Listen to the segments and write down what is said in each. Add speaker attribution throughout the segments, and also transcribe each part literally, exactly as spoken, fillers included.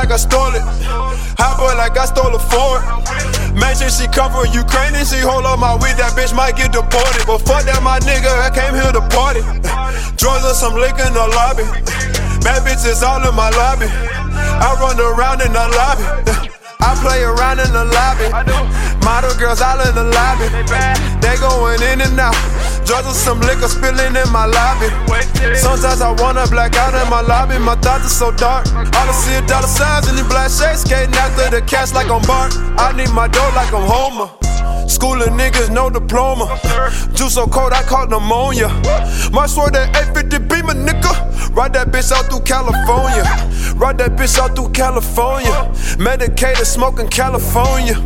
Speaker 1: like I stole it. Hot boy like I stole a Ford. Mention she come from Ukraine and she hold up my weed, that bitch might get deported. But fuck that, my nigga, I came here to party. Drugs and some liquor in the lobby. Bad bitches all in my lobby. I run around in the lobby. I play around in the lobby. Model girls all in the lobby. They going in and out. Drugs and some liquor spilling in my lobby. Sometimes I wanna black out in my lobby. My thoughts are so dark. All I see is dollar signs in the black shades. Skating after the cats like I'm Bart. I need my dough like I'm Homer. Schooling niggas, no diploma. Juice so cold, I caught pneumonia. My sword at eight fifty Beamer, nigga. Ride that bitch out through California. Ride that bitch out through California. Medicated, smoking California.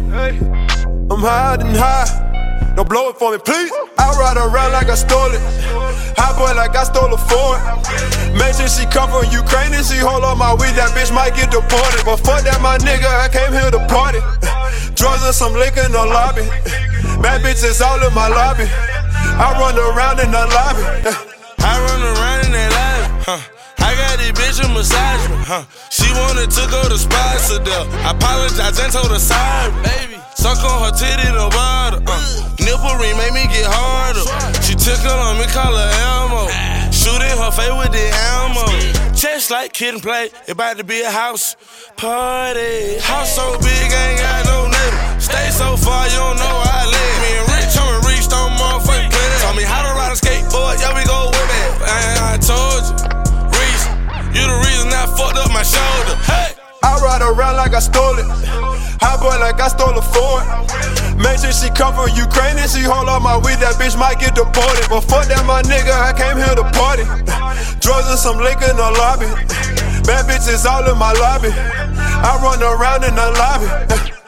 Speaker 1: I'm high and high. Don't blow it for me, please. I ride around like I stole it. Hot boy like I stole a Ford. Mention she come from Ukraine and she hold up my weed, that bitch might get deported. But fuck that, my nigga, I came here to party. Drugs and some liquor in the lobby. Bad bitches all in my lobby. I run around in the lobby.
Speaker 2: I run around in that lobby, huh? I got this bitch a massage me, huh? She wanted to go to Spicer-Dale. I apologized and told her sorry, baby. Suck on her titty in the bottle, uh. Nipple ring made me get harder. She took it on me, call her Elmo. Shoot in her face with the ammo. Chest like kid and play, it about to be a house party. House so big, I ain't got no neighbor. Stay so far, you don't know where I live. Me and Rich, I'm reached on motherfucking planet. Taught me how to ride a skateboard, yeah, we go with it. And I told you, Reese, you the reason I fucked up my shoulder. Hey!
Speaker 1: I ride around like I stole it. Hot boy like I stole a Ford. Mention she come from Ukraine and she hold up my weed, that bitch might get deported. But fuck that, my nigga, I came here to party. Drugs and some liquor in the lobby. Bad bitches all in my lobby. I run around in the lobby.